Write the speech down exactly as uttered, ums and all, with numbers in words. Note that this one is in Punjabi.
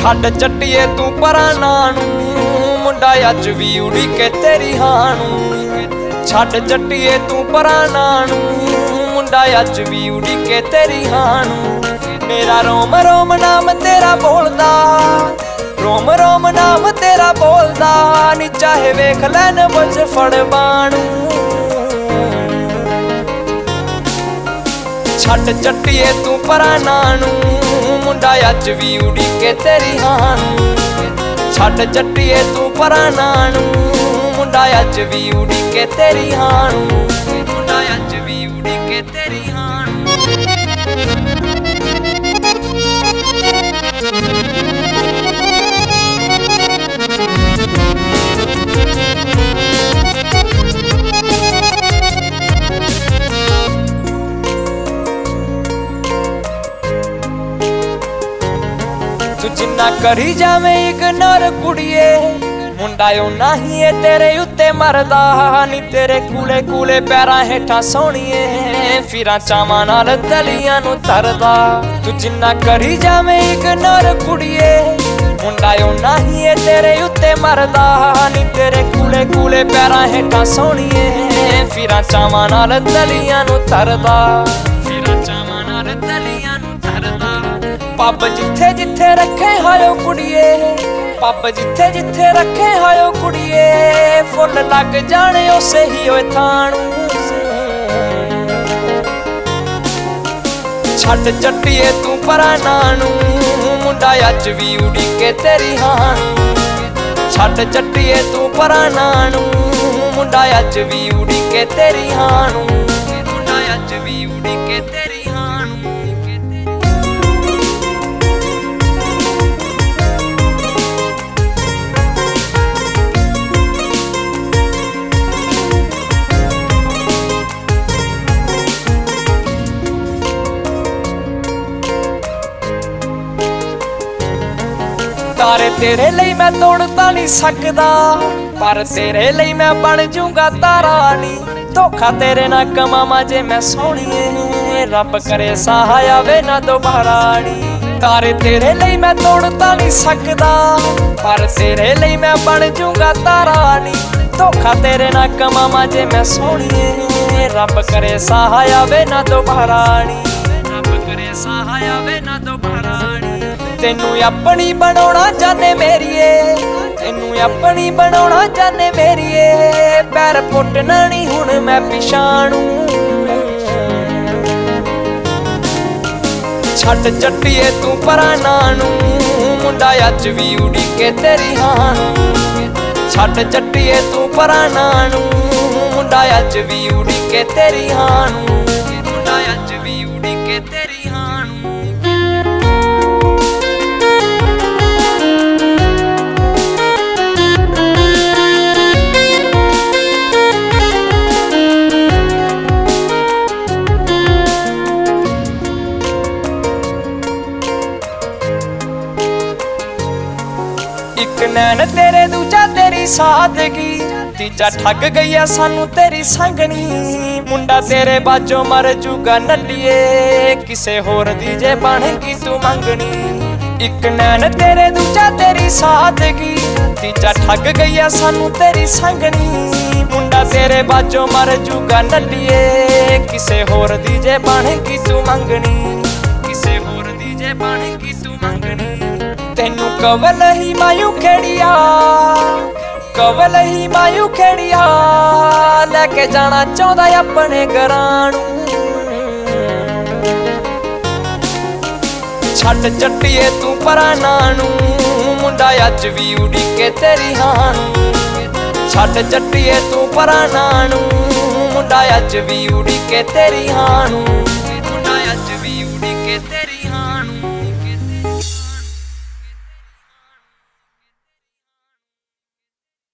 ਛੱਡ ਚੱਟੀਏ ਤੂੰ ਪਰਾਂ ਨਾਂ ਨੂੰ, ਮੁੰਡਾ ਅੱਜ ਵੀ ਉਡੀਕੇ ਤੇਰੀ ਹਾਂ ਨੂੰ। ਛੱਡ ਚੱਟੀਏ ਤੂੰ ਪਰਾਂ ਨਾਂ ਨੂੰ, ਮੁੰਡਾ ਅੱਜ ਵੀ ਉਡੀਕੇ ਤੇਰੀ ਹਾਂ ਨੂੰ। ਮੇਰਾ ਰੋਮ ਰੋਮ ਨਾਮ ਤੇਰਾ ਬੋਲਦਾ, ਰੋਮ ਰੋਮ ਨਾਮ ਤੇਰਾ ਬੋਲਦਾ, ਨੀ ਚਾਹੇ ਵੇਖ ਲੈਣ ਬੁਝ ਫੜ ਬਾਣੂ। ਛੱਡ ਚੱਟੀਏ ਤੂੰ ਪਰਾਂ ਨਾਂ ਨੂੰ, ਮੁੰਡਾ ਅੱਜ ਵੀ ਉਡੀਕੇ ਤੇਰੀ ਹਾਂ ਨੂੰ। ਛੱਡ ਚੱਟੀਏ ਤੂੰ ਪਰਾਂ ਨਾਂ ਨੂੰ, ਮੁੰਡਾ ਅੱਜ ਵੀ ਉਡੀਕੇ ਤੇਰੀ ਹਾਂ ਨੂੰ। ਮੁੰਡਾ ਅੱਜ ਵੀ ਉਡੀਕੇ ਤੇਰੀ ਹਾਂ ਨੂੰ। ਤੂੰ ਜਿੰਨਾ ਕਰੀ ਜਾਵੇਂ ਇਗਨੋਰ ਕੁੜੀਏ, ਮੁੰਡਾ ਓਨਾ ਹੀ ਏ ਤੇਰੇ ਉੱਤੇ ਮਰਦਾ। ਨੀ ਤੇਰੇ ਕੂਲੇ ਕੂਲੇ ਪੈਰਾਂ ਹੇਠਾਂ ਸੋਹਣੀਏ, ਫਿਰਾਂ ਚਾਵਾਂ ਨਾਲ ਤਲੀਆਂ ਨੂੰ ਤਰਦਾ। ਤੂੰ ਜਿੰਨਾ ਕਰੀ ਜਾਵੇਂ ਇਗਨੋਰ ਕੁੜੀਏ, ਮੁੰਡਾ ਓਨਾ ਹੀ ਏ ਤੇਰੇ ਉੱਤੇ ਮਰਦਾ। ਨੀ ਤੇਰੇ ਕੂਲੇ ਕੂਲੇ ਪੈਰਾਂ ਹੇਠਾਂ ਸੋਹਣੀਏ, ਫਿਰਾਂ ਚਾਵਾਂ ਨਾਲ ਤਲੀਆਂ ਨੂੰ ਤਰਦਾ। ਫਿਰਾਂ ਚਾਵਾਂ ਨਾਲ ਤਲੀਆਂ ਨੂੰ ਤਰਦਾ। ਪੱਬ ਜਿੱਥੇ ਜਿੱਥੇ ਰੱਖੇ ਹਾਇਓ ਕੁੜੀਏ, ਪੱਬ ਜਿੱਥੇ ਜਿੱਥੇ ਰੱਖੇ ਹਾਇਓ ਕੁੜੀਏ, ਫੁੱਲ ਲੱਗ ਜਾਣੇ ਉਸੇ ਹੀ ਓਏ ਥਾਂ ਨੂੰ। ਛੱਡ ਚੱਟੀਏ ਤੂੰ ਪਰਾਂ ਨਾਂ ਨੂੰ, ਮੁੰਡਾ ਅੱਜ ਵੀ ਉਡੀਕੇ ਤੇਰੀ ਹਾਂ ਨੂੰ। ਛੱਡ ਚੱਟੀਏ ਤੂੰ ਪਰਾਂ ਨਾਂ ਨੂੰ, ਮੁੰਡਾ ਅੱਜ ਵੀ ਉਡੀਕੇ ਤੇਰੀ ਹਾਂ ਨੂੰ। ਮੁੰਡਾ ਅੱਜ ਵੀ ਉਡੀਕੇ ਤੇਰੀ ਹਾਂ ਨੂੰ। ਤਾਰੇ ਤੇਰੇ ਲਈ ਮੈਂ ਤੋੜ ਤਾਂ ਨਹੀਂ ਸਕਦਾ, ਪਰ ਤੇਰੇ ਲਈ ਮੈਂ ਬਣ ਜੂੰਗਾ ਤਾਰਾ ਨੀ। ਧੋਖਾ ਤੇਰੇ ਨਾਲ ਕਮਾਵਾਂ ਜੇ ਮੈਂ ਸੋਹਣੀਏ, ਰੱਬ ਕਰੇ ਸਾਹ ਆਵੇ ਨਾ ਦੁਬਾਰਾ ਨੀ। ਤਾਰੇ ਤੇਰੇ ਲਈ ਮੈਂ ਤੋੜ ਤਾਂ ਨਹੀਂ ਸਕਦਾ, ਪਰ ਤੇਰੇ ਲਈ ਮੈਂ ਬਣ ਜੂੰਗਾ ਤਾਰਾ ਨੀ। ਧੋਖਾ ਤੇਰੇ ਨਾਲ ਕਮਾਵਾਂ ਜੇ ਮੈਂ ਸੋਹਣੀਏ, ਰੱਬ ਕਰੇ ਸਾਹ ਆਵੇ ਨਾ ਦੁਬਾਰਾ ਨੀ। ਰੱਬ ਕਰੇ ਸਾਹ ਆਵੇ ਨਾ ਦੁਬਾਰਾ ਨੀ। ਤੈਨੂੰ ਆਪਣੀ ਬਣਾਉਣਾ ਜਾਣੇ ਮੇਰੀਏ, ਤੈਨੂੰ ਆਪਣੀ ਬਣਾਉਣਾ ਜਾਣੇ ਮੇਰੀਏ, ਪੈਰ ਪੁੱਟਣਾ ਨਹੀਂ ਹੁਣ ਮੈਂ ਪਿਛਾਣੂ। ਛੱਡ ਚੱਟੀਏ ਤੂੰ ਪਰਾਂ ਨਾਂ ਨੂੰ, ਮੁੰਡਾ ਅੱਜ ਵੀ ਉਡੀਕੇ ਤੇਰੀ ਹਾਂ ਨੂੰ। ਛੱਡ ਚੱਟੀਏ ਤੂੰ ਪਰਾਂ ਨਾਂ ਨੂੰ, ਮੁੰਡਾ ਅੱਜ ਵੀ ਉਡੀਕੇ ਤੇਰੀ ਹਾਂ ਨੂੰ। ਮੁੰਡਾ ਅੱਜ ਵੀ ਉਡੀਕੇ ਤੇਰੀ ਹਾਂ ਨੂੰ। ਇੱਕ ਨੈਣ ਤੇਰੇ ਦੂਜਾ ਤੇਰੀ ਸਾਦਗੀ, ਤੀਜਾ ਠੱਗ ਗਈਆ ਸਾਨੂੰ ਤੇਰੀ ਸੰਗਣੀ। ਮੁੰਡਾ ਤੇਰੇ ਬਾਝੋਂ ਮਰ ਜੂਗਾ ਨੱਲੀਏ, ਕਿਸੇ ਹੋਰ ਦੀ ਜੇ ਬਣ ਗਈ ਤੂੰ ਮੰਗਣੀ। ਇੱਕ ਨੈਣ ਤੇਰੇ ਦੂਜਾ ਤੇਰੀ ਸਾਦਗੀ, ਤੀਜਾ ਠੱਗ ਗਈਆ ਸਾਨੂੰ ਤੇਰੀ ਸੰਗਣੀ। ਮੁੰਡਾ ਤੇਰੇ ਬਾਝੋਂ ਮਰ ਜੂਗਾ ਨੱਲੀਏ, ਕਿਸੇ ਹੋਰ ਦੀ ਜੇ ਬਣ ਗਈ ਤੂੰ ਮੰਗਣੀ। ਕਿਸੇ ਹੋਰ ਦੀ ਜੇ ਬਣ ਗਈ ਤੂੰ ਮੰਗਣੀ। ਤੈਨੂੰ ਕਵਲ ਹੀ ਮਾਯੂ ਖੇੜੀਆ, ਕਵਲ ਹੀ ਮਾਯੂ ਖੇੜੀਆ, ਲੈ ਕੇ ਜਾਣਾ ਚਾਹੁੰਦਾ ਆਪਣੇ ਘਰਾਂ ਨੂੰ। ਛੱਡ ਚੱਟੀਏ ਤੂੰ ਪਰਾਂ ਨਾਂ ਨੂੰ, ਮੁੰਡਾ ਅੱਜ ਵੀ ਉਡੀਕੇ ਤੇਰੀ ਹਾਂ ਨੂੰ। ਛੱਡ ਚੱਟੀਏ ਤੂੰ ਪਰਾਂ ਨਾਂ ਨੂੰ, ਮੁੰਡਾ ਅੱਜ ਵੀ ਉਡੀਕੇ ਤੇਰੀ ਹਾਂ ਨੂੰ।